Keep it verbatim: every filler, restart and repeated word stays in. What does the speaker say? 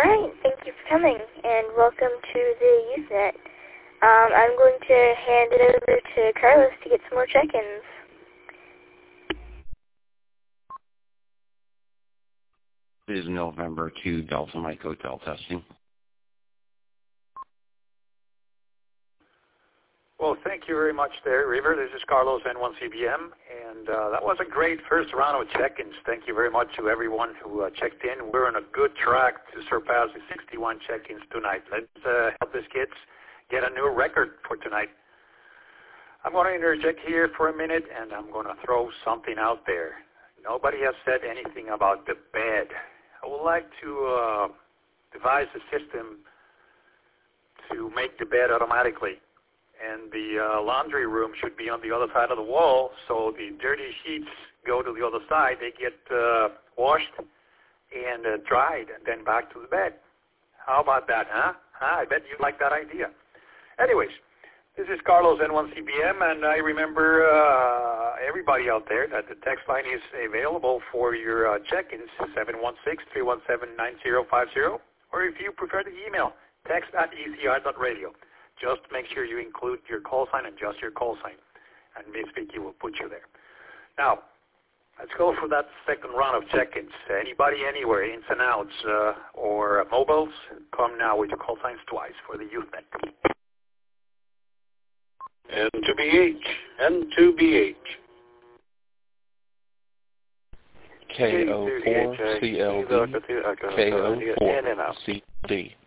right, thank you for coming, and welcome to the Usenet. Um, I'm going to hand it over to Carlos to get some more check-ins. It is November two Delta Mike Hotel testing. Well, thank you very much there, River. This is Carlos, N one C B M, and uh, that was a great first round of check-ins. Thank you very much to everyone who uh, checked in. We're on a good track to surpass the sixty-one check-ins tonight. Let's uh, help these kids get a new record for tonight. I'm going to interject here for a minute, and I'm going to throw something out there. Nobody has said anything about the bed. I would like to uh, devise a system to make the bed automatically. And the uh, laundry room should be on the other side of the wall, so the dirty sheets go to the other side. They get uh, washed and uh, dried, and then back to the bed. How about that, huh? huh? I bet you like that idea. Anyways, this is Carlos, N one C B M, and I remember uh, everybody out there that the text line is available for your uh, check-ins, seven one six, three one seven, nine zero five zero, or if you prefer the email, text at E C R dot radio. Just make sure you include your call sign and just your call sign, and Miss Vicky will put you there. Now, let's go for that second round of check-ins. Anybody, anywhere, ins and outs, uh, or mobiles, come now with your call signs twice for the Usenet. N two B H, N two B H. K O four C L D, K O four C D.